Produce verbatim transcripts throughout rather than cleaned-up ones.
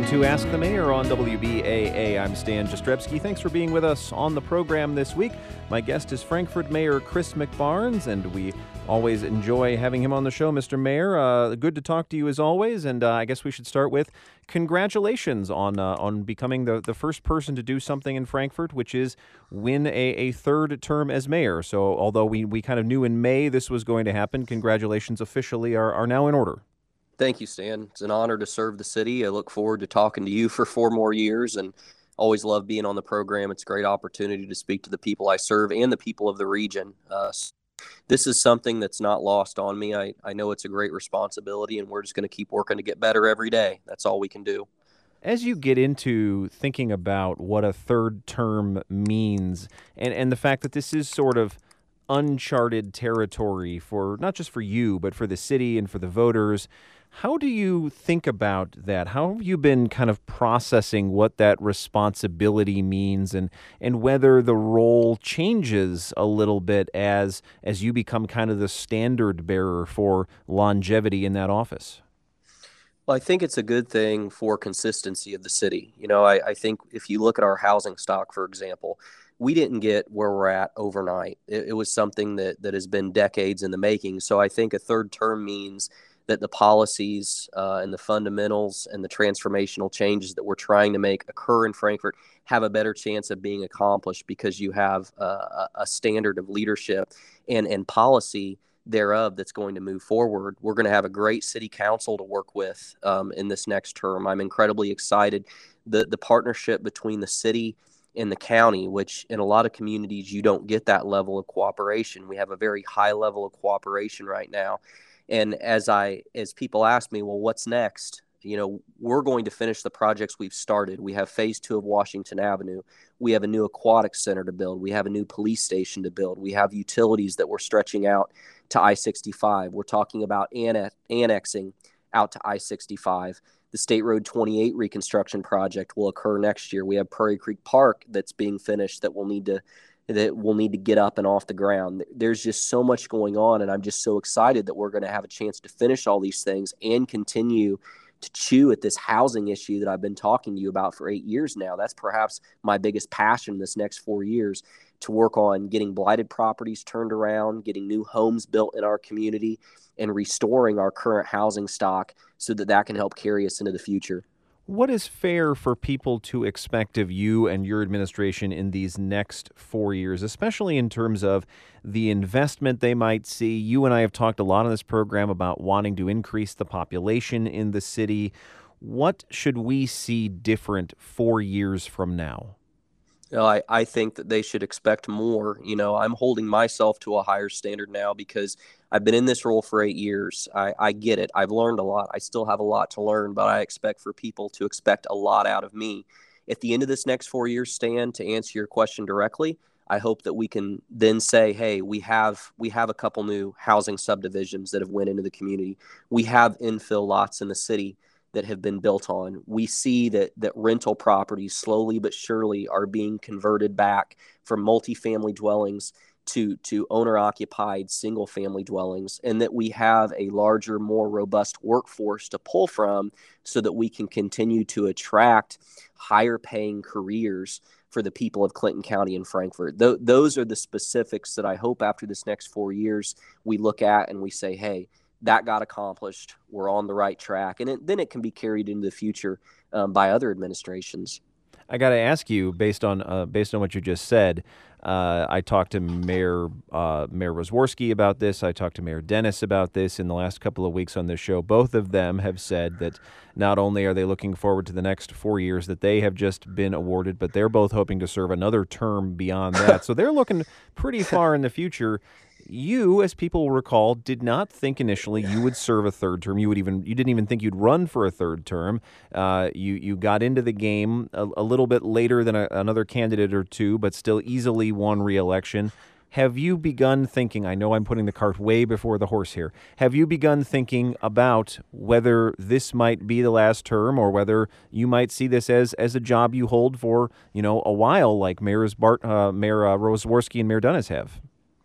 Welcome to Ask the Mayor on W B A A. I'm Stan Jastrzebski. Thanks for being with us on the program this week. My guest is Frankfort Mayor Chris McBarnes, and we always enjoy having him on the show. Mister Mayor, uh, good to talk to you as always, and uh, I guess we should start with congratulations on uh, on becoming the, the first person to do something in Frankfort, which is win a, a third term as mayor. So although we, we kind of knew in May this was going to happen, congratulations officially are, are now in order. Thank you, Stan. It's an honor to serve the city. I look forward to talking to you for four more years and always love being on the program. It's a great opportunity to speak to the people I serve and the people of the region. Uh, this is something that's not lost on me. I, I know it's a great responsibility, and we're just going to keep working to get better every day. That's all we can do. As you get into thinking about what a third term means and, and the fact that this is sort of uncharted territory for not just for you, but for the city and for the voters, how do you think about that? How have you been kind of processing what that responsibility means and, and whether the role changes a little bit as as you become kind of the standard bearer for longevity in that office? Well, I think it's a good thing for consistency of the city. You know, I, I think if you look at our housing stock, for example, we didn't get where we're at overnight. It, it was something that, that has been decades in the making. So I think a third term means that the policies uh, and the fundamentals and the transformational changes that we're trying to make occur in Frankfort have a better chance of being accomplished because you have uh, a standard of leadership and, and policy thereof that's going to move forward. We're going to have a great city council to work with um, in this next term. I'm incredibly excited. The, the partnership between the city and the county, which in a lot of communities, you don't get that level of cooperation. We have a very high level of cooperation right now. And as I, as people ask me, well, what's next? You know, we're going to finish the projects we've started. We have phase two of Washington Avenue. We have a new aquatic center to build. We have a new police station to build. We have utilities that we're stretching out to I sixty-five. We're talking about annex, annexing out to I sixty-five. The State Road twenty-eight reconstruction project will occur next year. We have Prairie Creek Park that's being finished that will need to that will need to get up and off the ground. There's just so much going on, and I'm just so excited that we're going to have a chance to finish all these things and continue to chew at this housing issue that I've been talking to you about for eight years now. That's perhaps my biggest passion this next four years, to work on getting blighted properties turned around, getting new homes built in our community, and restoring our current housing stock so that that can help carry us into the future. What is fair for people to expect of you and your administration in these next four years, especially in terms of the investment they might see? You and I have talked a lot on this program about wanting to increase the population in the city. What should we see different four years from now? You know, I, I think that they should expect more. You know, I'm holding myself to a higher standard now because I've been in this role for eight years. I, I get it. I've learned a lot. I still have a lot to learn, but I expect for people to expect a lot out of me. At the end of this next four years, Stan, to answer your question directly, I hope that we can then say, hey, we have we have a couple new housing subdivisions that have went into the community. We have infill lots in the city that have been built on. We see that that rental properties slowly but surely are being converted back from multifamily dwellings to, to owner-occupied single-family dwellings, and that we have a larger, more robust workforce to pull from so that we can continue to attract higher-paying careers for the people of Clinton County and Frankfort. Th- those are the specifics that I hope after this next four years we look at and we say, hey, that got accomplished. We're on the right track. And it, then it can be carried into the future um, by other administrations. I got to ask you, based on uh, based on what you just said, uh, I talked to Mayor uh, Mayor Rosworski about this. I talked to Mayor Dennis about this in the last couple of weeks on this show. Both of them have said that not only are they looking forward to the next four years that they have just been awarded, but they're both hoping to serve another term beyond that. So they're looking pretty far in the future. You, as people will recall, did not think initially you would serve a third term. You would even you didn't even think you'd run for a third term. Uh, you you got into the game a, a little bit later than a, another candidate or two, but still easily won re-election. Have you begun thinking, I know I'm putting the cart way before the horse here, have you begun thinking about whether this might be the last term or whether you might see this as as a job you hold for, you know, a while like Mayors Bart, uh, Mayor uh, Rosworski and Mayor Dennis have?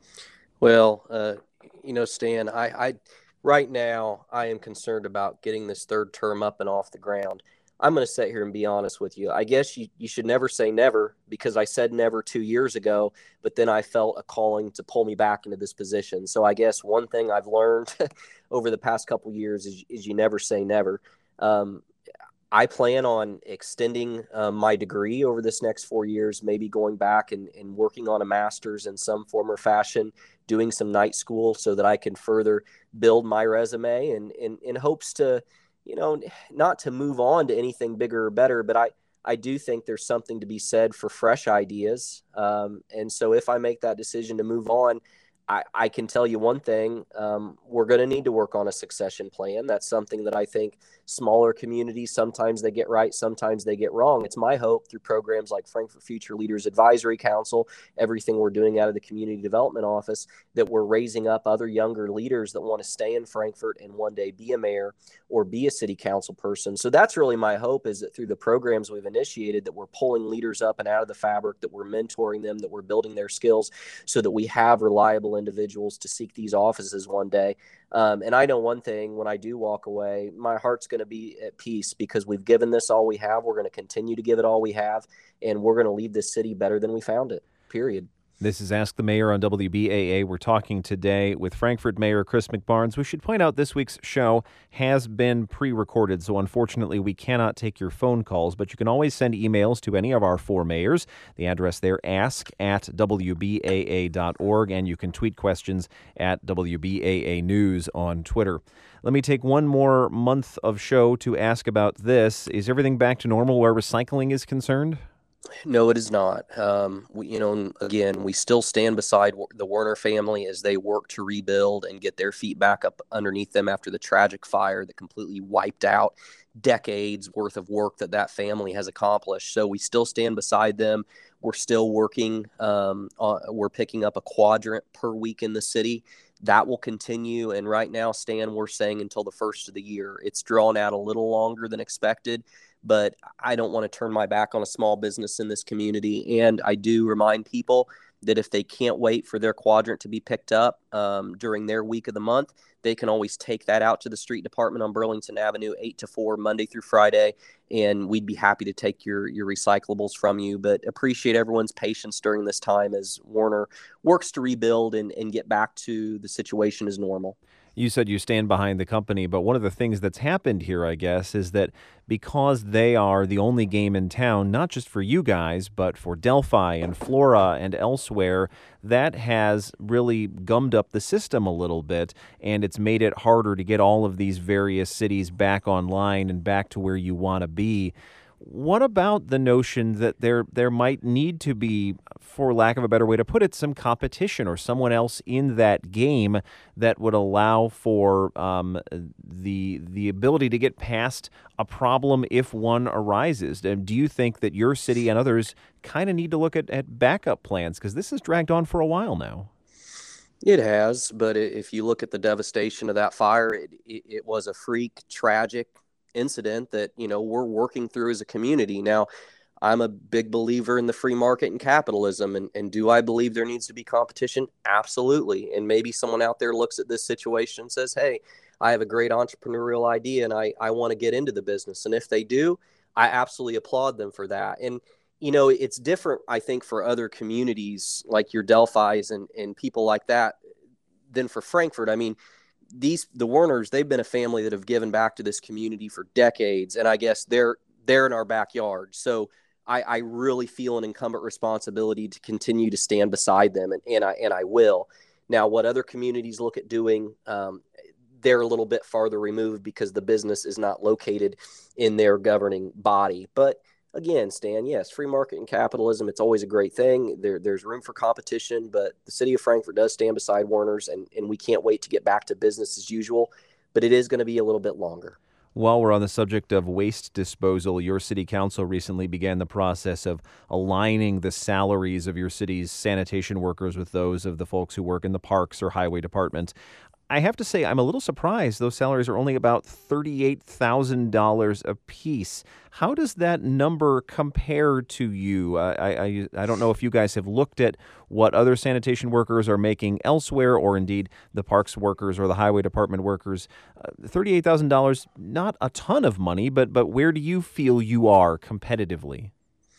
Well, uh, you know, Stan, I, I right now I am concerned about getting this third term up and off the ground. I'm going to sit here and be honest with you. I guess you, you should never say never, because I said never two years ago, but then I felt a calling to pull me back into this position. So I guess one thing I've learned over the past couple of years is, is you never say never. Um, I plan on extending uh, my degree over this next four years, maybe going back and, and working on a master's in some form or fashion, doing some night school so that I can further build my resume, and in, in hopes to, you know, not to move on to anything bigger or better, but I, I do think there's something to be said for fresh ideas. Um, and so if I make that decision to move on, I, I can tell you one thing, um, we're going to need to work on a succession plan. That's something that I think smaller communities, sometimes they get right, sometimes they get wrong. It's my hope through programs like Frankfort Future Leaders Advisory Council, everything we're doing out of the Community Development Office, that we're raising up other younger leaders that want to stay in Frankfort and one day be a mayor or be a city council person. So that's really my hope, is that through the programs we've initiated, that we're pulling leaders up and out of the fabric, that we're mentoring them, that we're building their skills so that we have reliable individuals to seek these offices one day. Um, and I know one thing, when I do walk away, my heart's going to be at peace, because we've given this all we have. We're going to continue to give it all we have, and we're going to leave this city better than we found it, period. This is Ask the Mayor on W B A A. We're talking today with Frankfort Mayor Chris McBarnes. We should point out this week's show has been pre-recorded, so unfortunately we cannot take your phone calls, but you can always send emails to any of our four mayors. The address there, ask at W B A A dot org, and you can tweet questions at W B A A News on Twitter. Let me take one more month of show to ask about this. Is everything back to normal where recycling is concerned? No, it is not. Um, we, you know, again, we still stand beside the Werner family as they work to rebuild and get their feet back up underneath them after the tragic fire that completely wiped out decades worth of work that that family has accomplished. So we still stand beside them. We're still working. Um, on, we're picking up a quadrant per week in the city. That will continue. And right now, Stan, we're saying until the first of the year. It's drawn out a little longer than expected, but I don't want to turn my back on a small business in this community. And I do remind people that if they can't wait for their quadrant to be picked up um, during their week of the month, they can always take that out to the street department on Burlington Avenue, eight to four, Monday through Friday, and we'd be happy to take your your recyclables from you. But appreciate everyone's patience during this time as Werner works to rebuild and, and get back to the situation as normal. You said you stand behind the company, but one of the things that's happened here, I guess, is that because they are the only game in town, not just for you guys, but for Delphi and Flora and elsewhere, that has really gummed up the system a little bit, and it's made it harder to get all of these various cities back online and back to where you want to be. What about the notion that there there might need to be, for lack of a better way to put it, some competition or someone else in that game that would allow for um, the the ability to get past a problem if one arises? And do you think that your city and others kind of need to look at, at backup plans? Because this has dragged on for a while now. It has, but if you look at the devastation of that fire, it, it, it was a freak, tragic incident that, you know, we're working through as a community. Now, I'm a big believer in the free market and capitalism. And, and do I believe there needs to be competition? Absolutely. And maybe someone out there looks at this situation and says, hey, I have a great entrepreneurial idea and I, I want to get into the business. And if they do, I absolutely applaud them for that. And, you know, it's different, I think, for other communities like your Delphi's and, and people like that than for Frankfort. I mean, these the Werners, they've been a family that have given back to this community for decades, and I guess they're they're in our backyard. So I, I really feel an incumbent responsibility to continue to stand beside them, and, and I and I will. Now, what other communities look at doing, um, they're a little bit farther removed because the business is not located in their governing body. But again, Stan, yes, free market and capitalism, it's always a great thing. There, there's room for competition, but the city of Frankfort does stand beside Werner's, and, and we can't wait to get back to business as usual, but it is going to be a little bit longer. While we're on the subject of waste disposal, your city council recently began the process of aligning the salaries of your city's sanitation workers with those of the folks who work in the parks or highway department. I have to say, I'm a little surprised those salaries are only about thirty-eight thousand dollars a piece. How does that number compare to you? Uh, I, I, I don't know if you guys have looked at what other sanitation workers are making elsewhere, or indeed the parks workers or the highway department workers. Uh, thirty-eight thousand dollars, not a ton of money, but, but where do you feel you are competitively?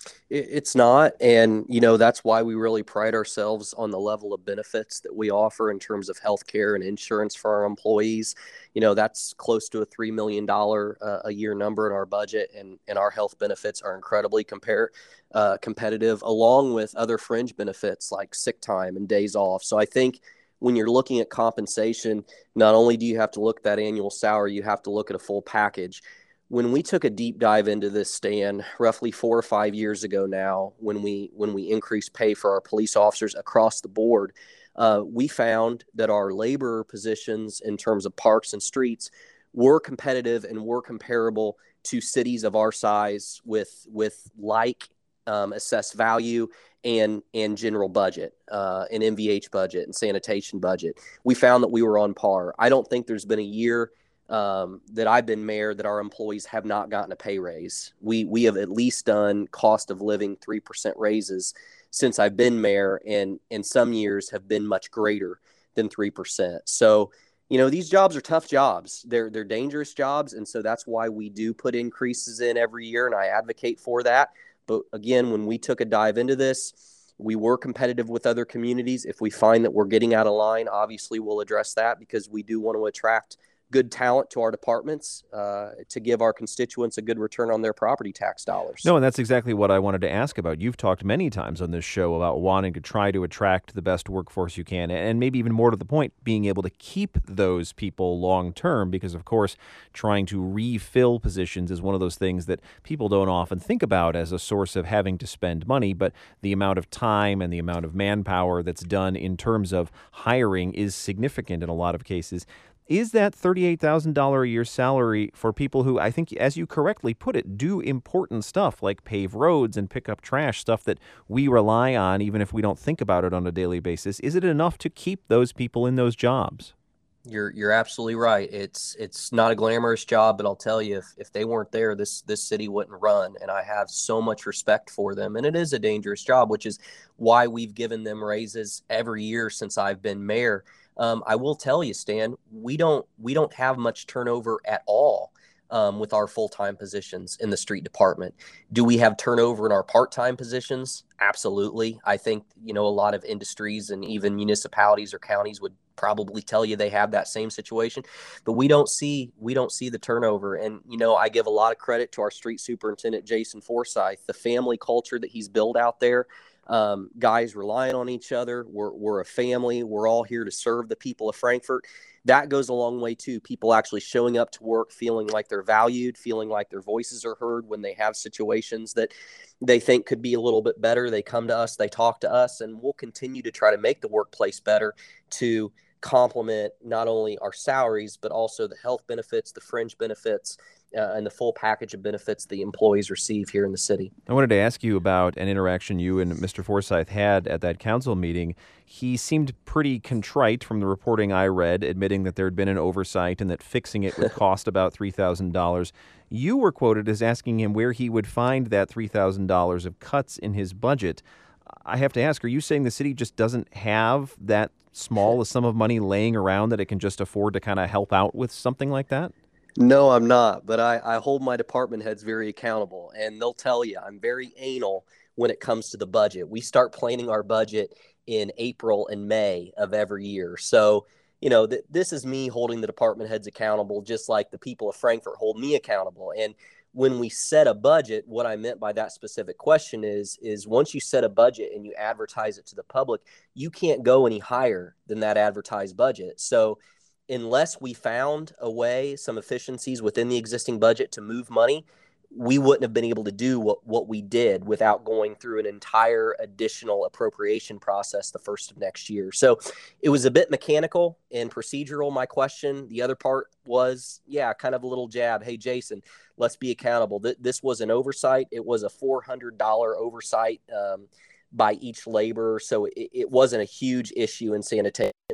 It's not. And, you know, that's why we really pride ourselves on the level of benefits that we offer in terms of health care and insurance for our employees. You know, that's close to a three million dollars uh, a year number in our budget. And, and our health benefits are incredibly compare, uh, competitive, along with other fringe benefits like sick time and days off. So I think when you're looking at compensation, not only do you have to look at that annual salary, you have to look at a full package. When we took a deep dive into this, Stan, roughly four or five years ago now, when we when we increased pay for our police officers across the board, uh, we found that our labor positions in terms of parks and streets were competitive and were comparable to cities of our size with with like um, assessed value and and general budget, uh, an M V H budget and sanitation budget. We found that we were on par. I don't think there's been a year um, that I've been mayor that our employees have not gotten a pay raise. We we have at least done cost of living three percent raises since I've been mayor, and and some years have been much greater than three percent. So, you know, these jobs are tough jobs. They're they're dangerous jobs, and so that's why we do put increases in every year, and I advocate for that. But again, when we took a dive into this, we were competitive with other communities. If we find that we're getting out of line, obviously we'll address that, because we do want to attract good talent to our departments uh, to give our constituents a good return on their property tax dollars. No, and that's exactly what I wanted to ask about. You've talked many times on this show about wanting to try to attract the best workforce you can, and maybe even more to the point, being able to keep those people long term, because, of course, trying to refill positions is one of those things that people don't often think about as a source of having to spend money, but the amount of time and the amount of manpower that's done in terms of hiring is significant in a lot of cases. Is that thirty-eight thousand dollars a year salary for people who, I think, as you correctly put it, do important stuff like pave roads and pick up trash, stuff that we rely on even if we don't think about it on a daily basis? Is it enough to keep those people in those jobs? You're you're absolutely right. It's it's not a glamorous job, but I'll tell you, if, if they weren't there, this this city wouldn't run. And I have so much respect for them. And it is a dangerous job, which is why we've given them raises every year since I've been mayor. Um, I will tell you, Stan, we don't we don't have much turnover at all um, with our full-time positions in the street department. Do we have turnover in our part-time positions? Absolutely. I think, you know, a lot of industries and even municipalities or counties would probably tell you they have that same situation, but we don't see we don't see the turnover. And, you know, I give a lot of credit to our street superintendent, Jason Forsyth, the family culture that he's built out there. Um, guys relying on each other. We're, we're a family. We're all here to serve the people of Frankfort. That goes a long way too. People actually showing up to work, feeling like they're valued, feeling like their voices are heard when they have situations that they think could be a little bit better. They come to us, they talk to us, and we'll continue to try to make the workplace better to complement not only our salaries, but also the health benefits, the fringe benefits, uh, and the full package of benefits the employees receive here in the city. I wanted to ask you about an interaction you and Mister Forsyth had at that council meeting. He seemed pretty contrite from the reporting I read, admitting that there had been an oversight and that fixing it would cost about three thousand dollars. You were quoted as asking him where he would find that three thousand dollars of cuts in his budget. I have to ask, are you saying the city just doesn't have that small a sum of money laying around that it can just afford to kind of help out with something like that? No, I'm not, but I, I hold my department heads very accountable, and they'll tell you I'm very anal when it comes to the budget. We start planning our budget in April and May of every year. So, you know, th- this is me holding the department heads accountable, just like the people of Frankfort hold me accountable. And when we set a budget, what I meant by that specific question is, is once you set a budget and you advertise it to the public, you can't go any higher than that advertised budget. So unless we found a way, some efficiencies within the existing budget to move money, we wouldn't have been able to do what, what we did without going through an entire additional appropriation process the first of next year. So it was a bit mechanical and procedural, my question. The other part was, yeah, kind of a little jab. Hey, Jason, let's be accountable. Th- this was an oversight. It was a four hundred dollars oversight um, by each laborer. So it, it wasn't a huge issue in sanitation.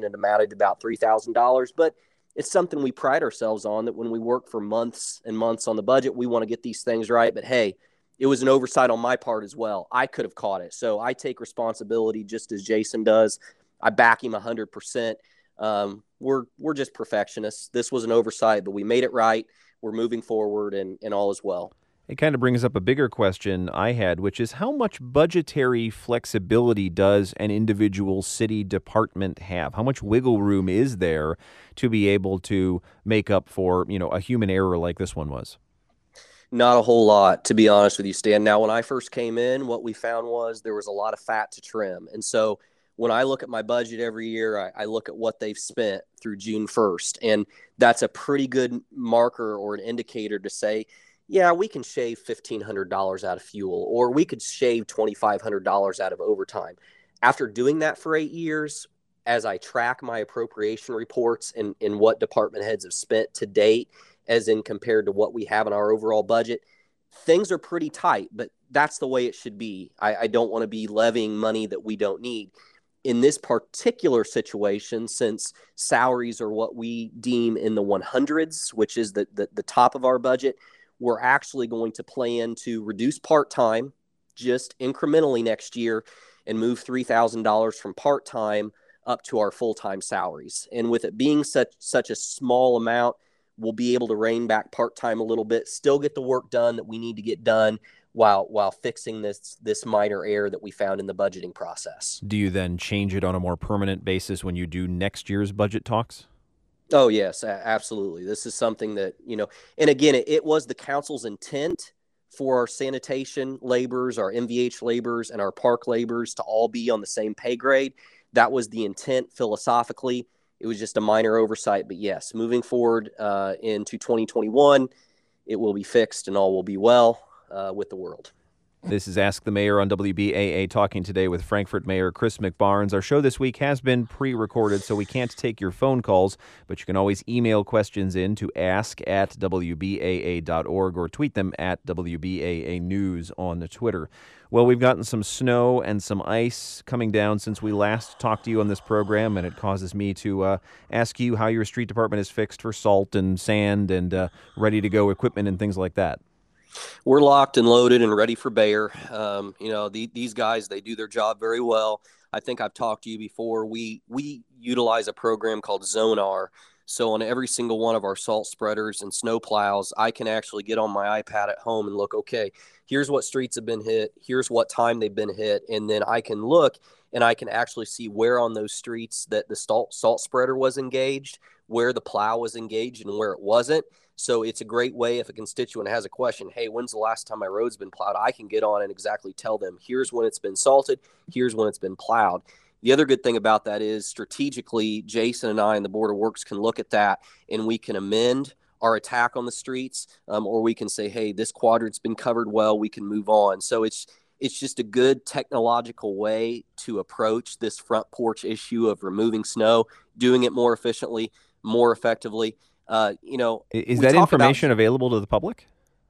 and it amounted to about three thousand dollars. But it's something we pride ourselves on, that when we work for months and months on the budget, we want to get these things right. But hey, it was an oversight on my part as well. I could have caught it. So I take responsibility just as Jason does. I back him one hundred percent. Um, we're we're just perfectionists. This was an oversight, but we made it right. We're moving forward, and, and all is well. It kind of brings up a bigger question I had, which is how much budgetary flexibility does an individual city department have? How much wiggle room is there to be able to make up for, you know, a human error like this one was? Not a whole lot, to be honest with you, Stan. Now, when I first came in, what we found was there was a lot of fat to trim. And so when I look at my budget every year, I, I look at what they've spent through June first. And that's a pretty good marker or an indicator to say, yeah, we can shave fifteen hundred dollars out of fuel, or we could shave twenty-five hundred dollars out of overtime. After doing that for eight years, as I track my appropriation reports and, and what department heads have spent to date, as in compared to what we have in our overall budget, things are pretty tight, but that's the way it should be. I, I don't want to be levying money that we don't need. In this particular situation, since salaries are what we deem in the hundreds, which is the, the, the top of our budget, we're actually going to plan to reduce part-time just incrementally next year and move three thousand dollars from part-time up to our full-time salaries. And with it being such such a small amount, we'll be able to rein back part-time a little bit, still get the work done that we need to get done while while fixing this this minor error that we found in the budgeting process. Do you then change it on a more permanent basis when you do next year's budget talks? Oh, yes, absolutely. This is something that, you know, and again, it, it was the council's intent for our sanitation laborers, our M V H laborers, and our park laborers to all be on the same pay grade. That was the intent philosophically. It was just a minor oversight. But yes, moving forward uh, into twenty twenty-one, it will be fixed and all will be well uh, with the world. This is Ask the Mayor on W B A A, talking today with Frankfort Mayor Chris McBarnes. Our show this week has been pre-recorded, so we can't take your phone calls, but you can always email questions in to ask at W B A A dot org or tweet them at W B A A News on the Twitter. Well, we've gotten some snow and some ice coming down since we last talked to you on this program, and it causes me to uh, ask you how your street department is fixed for salt and sand and uh, ready-to-go equipment and things like that. We're locked and loaded and ready for Bayer. Um, you know, the, these guys, they do their job very well. I think I've talked to you before. We we utilize a program called Zonar. So on every single one of our salt spreaders and snow plows, I can actually get on my iPad at home and look, okay, here's what streets have been hit. Here's what time they've been hit. And then I can look and I can actually see where on those streets that the salt, salt spreader was engaged, where the plow was engaged and where it wasn't. So it's a great way if a constituent has a question, hey, when's the last time my road's been plowed? I can get on and exactly tell them, here's when it's been salted, here's when it's been plowed. The other good thing about that is strategically, Jason and I and the Board of Works can look at that and we can amend our attack on the streets, um, or we can say, hey, this quadrant's been covered well, we can move on. So it's it's just a good technological way to approach this front porch issue of removing snow, doing it more efficiently, more effectively. Uh, you know, is that information about, available to the public?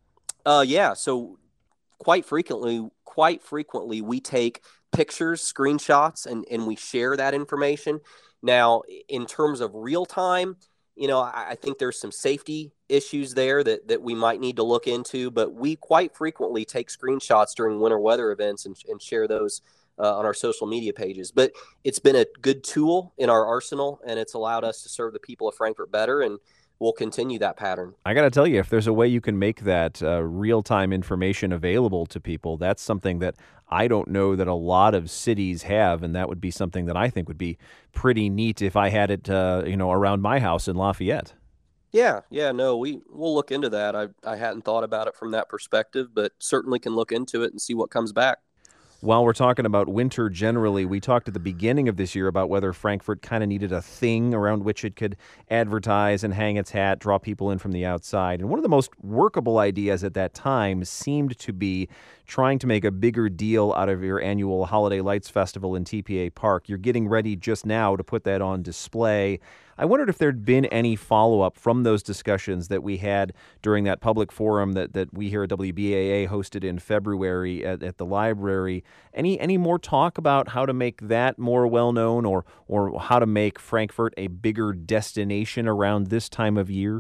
Uh, yeah. So quite frequently, quite frequently, we take pictures, screenshots, and, and we share that information. Now, in terms of real time, you know, I, I think there's some safety issues there that, that we might need to look into, but we quite frequently take screenshots during winter weather events and, and share those Uh, on our social media pages. But it's been a good tool in our arsenal, and it's allowed us to serve the people of Frankfort better, and we'll continue that pattern. I got to tell you, if there's a way you can make that uh, real-time information available to people, that's something that I don't know that a lot of cities have, and that would be something that I think would be pretty neat if I had it, uh, you know, around my house in Lafayette. Yeah, yeah, no, we, we'll look into that. I, I hadn't thought about it from that perspective, but certainly can look into it and see what comes back. While we're talking about winter generally, we talked at the beginning of this year about whether Frankfort kind of needed a thing around which it could advertise and hang its hat, draw people in from the outside. And one of the most workable ideas at that time seemed to be trying to make a bigger deal out of your annual Holiday Lights Festival in T P A Park. You're getting ready just now to put that on display. I wondered if there'd been any follow-up from those discussions that we had during that public forum that, that we here at W B A A hosted in February at, at the library. Any any more talk about how to make that more well-known, or or how to make Frankfort a bigger destination around this time of year?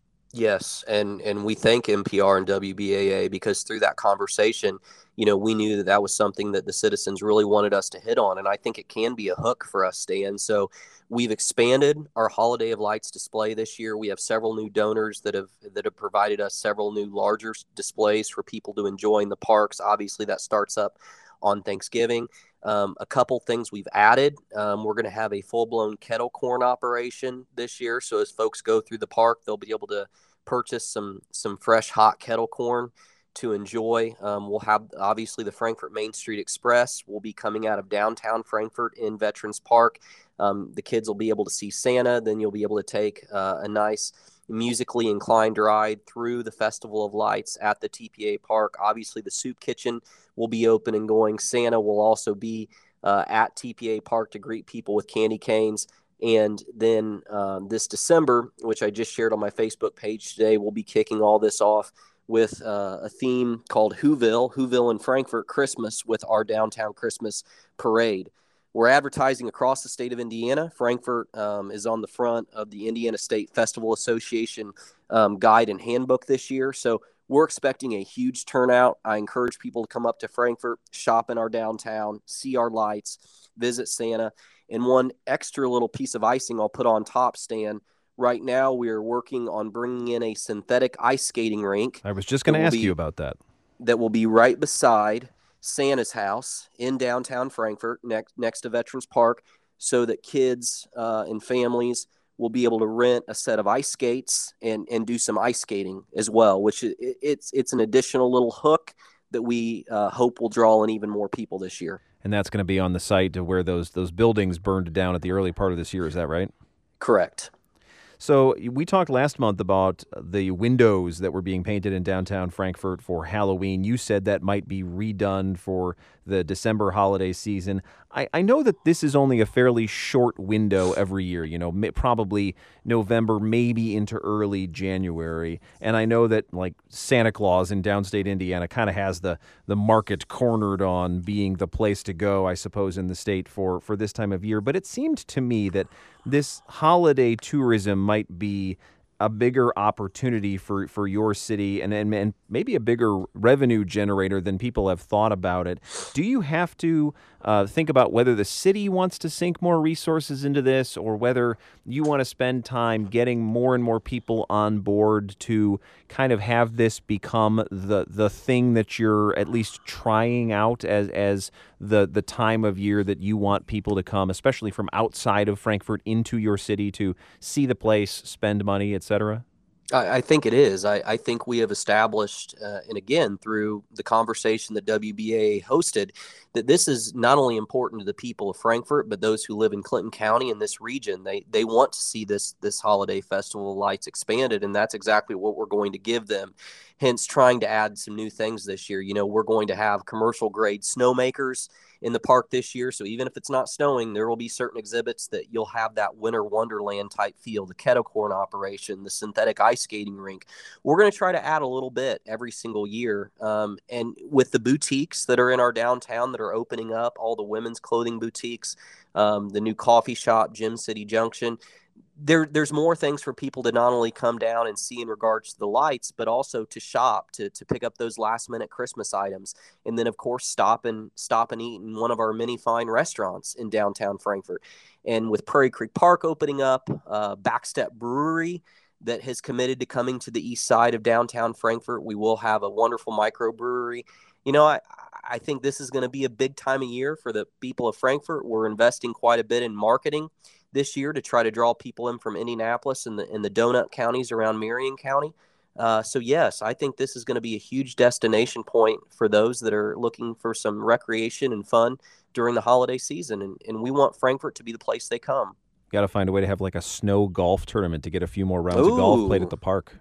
Yes, and and we thank N P R and W B A A because through that conversation, you know, we knew that that was something that the citizens really wanted us to hit on, and I think it can be a hook for us, Stan. So we've expanded our Holiday of Lights display this year. We have several new donors that have that have provided us several new larger displays for people to enjoy in the parks. Obviously, that starts up on Thanksgiving. Um, a couple things we've added. Um, we're going to have a full-blown kettle corn operation this year. So as folks go through the park, they'll be able to purchase some some fresh hot kettle corn to enjoy. Um, we'll have obviously the Frankfort Main Street Express will be coming out of downtown Frankfort in Veterans Park. Um, the kids will be able to see Santa. Then you'll be able to take uh, a nice musically inclined ride through the Festival of Lights at the T P A Park. Obviously, the soup kitchen will be open and going. Santa will also be uh, at T P A Park to greet people with candy canes. And then um, this December, which I just shared on my Facebook page today, we'll be kicking all this off with uh, a theme called Whoville, Whoville in Frankfort Christmas, with our downtown Christmas parade. We're advertising across the state of Indiana. Frankfort um, is on the front of the Indiana State Festival Association um, guide and handbook this year. So we're expecting a huge turnout. I encourage people to come up to Frankfort, shop in our downtown, see our lights, visit Santa. And one extra little piece of icing I'll put on top, Stan. Right now, we are working on bringing in a synthetic ice skating rink. I was just going to ask be, you about that. That will be right beside Santa's house in downtown Frankfort, next next to Veterans Park, so that kids uh, and families will be able to rent a set of ice skates and and do some ice skating as well, which it, it's it's an additional little hook that we uh, hope will draw in even more people this year. And that's going to be on the site of where those those buildings burned down at the early part of this year. Is that right? Correct. So we talked last month about the windows that were being painted in downtown Frankfort for Halloween. You said that might be redone for the December holiday season. I, I know that this is only a fairly short window every year, you know, probably November, maybe into early January. And I know that, like, Santa Claus in downstate Indiana kind of has the, the market cornered on being the place to go, I suppose, in the state for, for this time of year. But it seemed to me that this holiday tourism might be a bigger opportunity for, for your city and, and and maybe a bigger revenue generator than people have thought about it. Do you have to uh, think about whether the city wants to sink more resources into this, or whether you want to spend time getting more and more people on board to kind of have this become the the thing that you're at least trying out as as the the time of year that you want people to come, especially from outside of Frankfort, into your city to see the place, spend money, et cetera? I, I think it is. I, I think we have established, uh, and again, through the conversation that W B A A hosted, that this is not only important to the people of Frankfort, but those who live in Clinton County and this region. They they want to see this this holiday festival of lights expanded, and that's exactly what we're going to give them. Hence, trying to add some new things this year. You know, we're going to have commercial grade snowmakers in the park this year. So even if it's not snowing, there will be certain exhibits that you'll have that winter wonderland type feel, the kettle corn operation, the synthetic ice skating rink. We're going to try to add a little bit every single year. Um, and with the boutiques that are in our downtown that are opening up, all the women's clothing boutiques, um, the new coffee shop, Gym City Junction, There, there's more things for people to not only come down and see in regards to the lights, but also to shop, to to pick up those last minute Christmas items, and then of course stop and stop and eat in one of our many fine restaurants in downtown Frankfort. And with Prairie Creek Park opening up, uh, Backstep Brewery that has committed to coming to the east side of downtown Frankfort, we will have a wonderful microbrewery. You know, I I think this is going to be a big time of year for the people of Frankfort. We're investing quite a bit in marketing this year to try to draw people in from Indianapolis and the, and the donut counties around Marion County. Uh, so, yes, I think this is going to be a huge destination point for those that are looking for some recreation and fun during the holiday season. And, and we want Frankfort to be the place they come. Got to find a way to have like a snow golf tournament to get a few more rounds Ooh. of golf played at the park.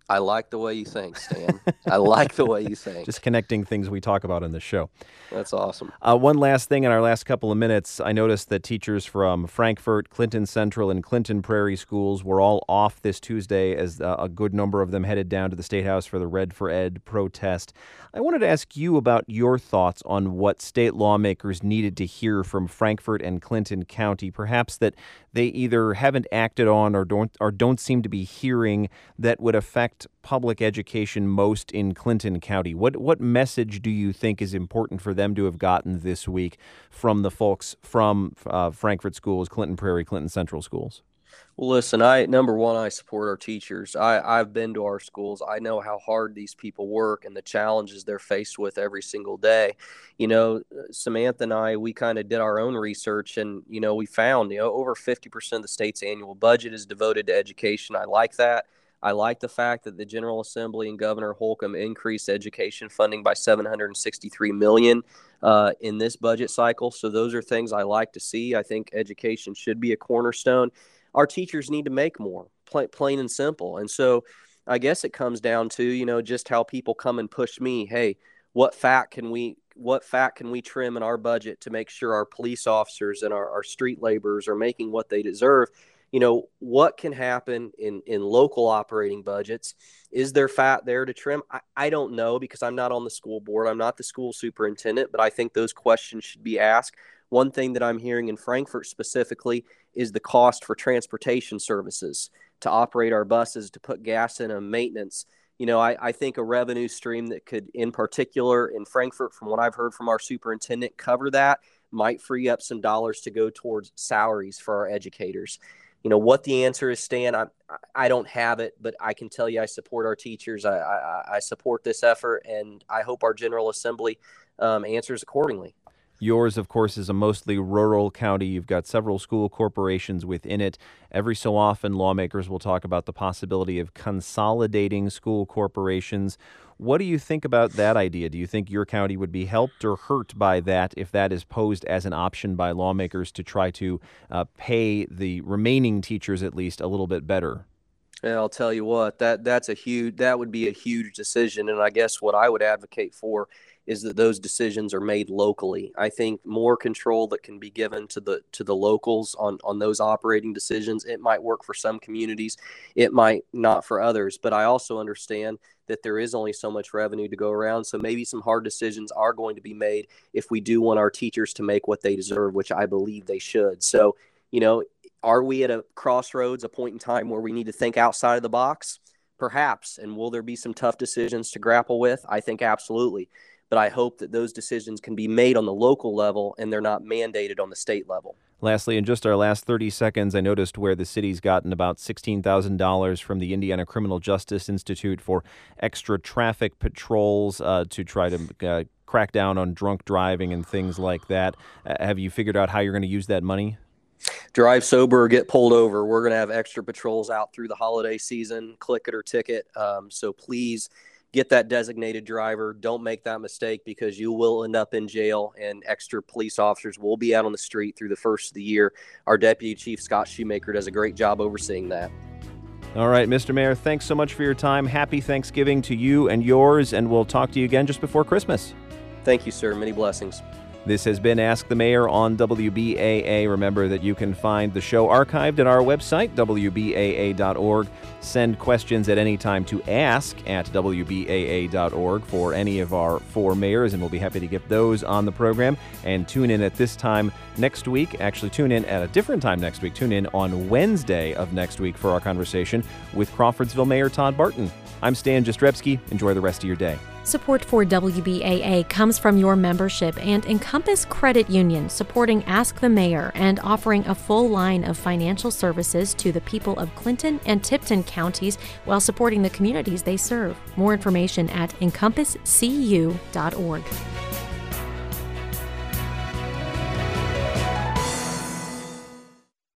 I like the way you think, Stan. I like the way you think. Just connecting things we talk about in the show. That's awesome. Uh, one last thing in our last couple of minutes, I noticed that teachers from Frankfort, Clinton Central, and Clinton Prairie schools were all off this Tuesday as uh, a good number of them headed down to the State House for the Red for Ed protest. I wanted to ask you about your thoughts on what state lawmakers needed to hear from Frankfort and Clinton County, perhaps that they either haven't acted on or don't or don't seem to be hearing that would affect public education most in Clinton County. What what message do you think is important for them to have gotten this week from the folks from uh, Frankfort schools, Clinton Prairie, Clinton Central schools? Well, listen, I number one, I support our teachers. I, I've been to our schools. I know how hard these people work and the challenges they're faced with every single day. You know, Samantha and I, we kind of did our own research, and, you know, we found, you know, over fifty percent of the state's annual budget is devoted to education. I like that. I like the fact that the General Assembly and Governor Holcomb increased education funding by seven hundred sixty-three million dollars uh, in this budget cycle. So those are things I like to see. I think education should be a cornerstone. Our teachers need to make more, plain and simple. And so I guess it comes down to, you know, just how people come and push me. Hey, what fat can we what fat can we trim in our budget to make sure our police officers and our, our street laborers are making what they deserve? You know, what can happen in, in local operating budgets? Is there fat there to trim? I, I don't know, because I'm not on the school board. I'm not the school superintendent, but I think those questions should be asked. One thing that I'm hearing in Frankfort specifically is the cost for transportation services to operate our buses, to put gas in them, maintenance. You know, I, I think a revenue stream that could, in particular in Frankfort, from what I've heard from our superintendent, cover that might free up some dollars to go towards salaries for our educators. You know, what the answer is, Stan, I, I don't have it, but I can tell you I support our teachers. I, I, I support this effort, and I hope our General Assembly um, answers accordingly. Yours, of course, is a mostly rural county. You've got several school corporations within it. Every so often, lawmakers will talk about the possibility of consolidating school corporations. What do you think about that idea? Do you think your county would be helped or hurt by that if that is posed as an option by lawmakers to try to uh, pay the remaining teachers, at least, a little bit better? And I'll tell you what, that that's a huge, that would be a huge decision. And I guess what I would advocate for is that those decisions are made locally. I think more control that can be given to the to the locals on, on those operating decisions. It might work for some communities. It might not for others. But I also understand that there is only so much revenue to go around. So maybe some hard decisions are going to be made if we do want our teachers to make what they deserve, which I believe they should. So, you know, are we at a crossroads, a point in time where we need to think outside of the box? Perhaps. And will there be some tough decisions to grapple with? I think absolutely. But I hope that those decisions can be made on the local level and they're not mandated on the state level. Lastly, in just our last thirty seconds, I noticed where the city's gotten about sixteen thousand dollars from the Indiana Criminal Justice Institute for extra traffic patrols uh, to try to uh, crack down on drunk driving and things like that. Uh, have you figured out how you're going to use that money? Drive sober or get pulled over. We're going to have extra patrols out through the holiday season, click it or ticket. Um, so please get that designated driver. Don't make that mistake, because you will end up in jail, and extra police officers will be out on the street through the first of the year. Our Deputy Chief, Scott Shoemaker, does a great job overseeing that. All right, Mister Mayor, thanks so much for your time. Happy Thanksgiving to you and yours, and we'll talk to you again just before Christmas. Thank you, sir. Many blessings. This has been Ask the Mayor on W B A A. Remember that you can find the show archived at our website, W B A A dot org. Send questions at any time to ask at W B A A dot org for any of our four mayors, and we'll be happy to get those on the program. And tune in at this time next week. Actually, tune in at a different time next week. Tune in on Wednesday of next week for our conversation with Crawfordsville Mayor Todd Barton. I'm Stan Jastrzebski. Enjoy the rest of your day. Support for W B A A comes from your membership and Encompass Credit Union, supporting Ask the Mayor and offering a full line of financial services to the people of Clinton and Tipton counties while supporting the communities they serve. More information at encompass c u dot org.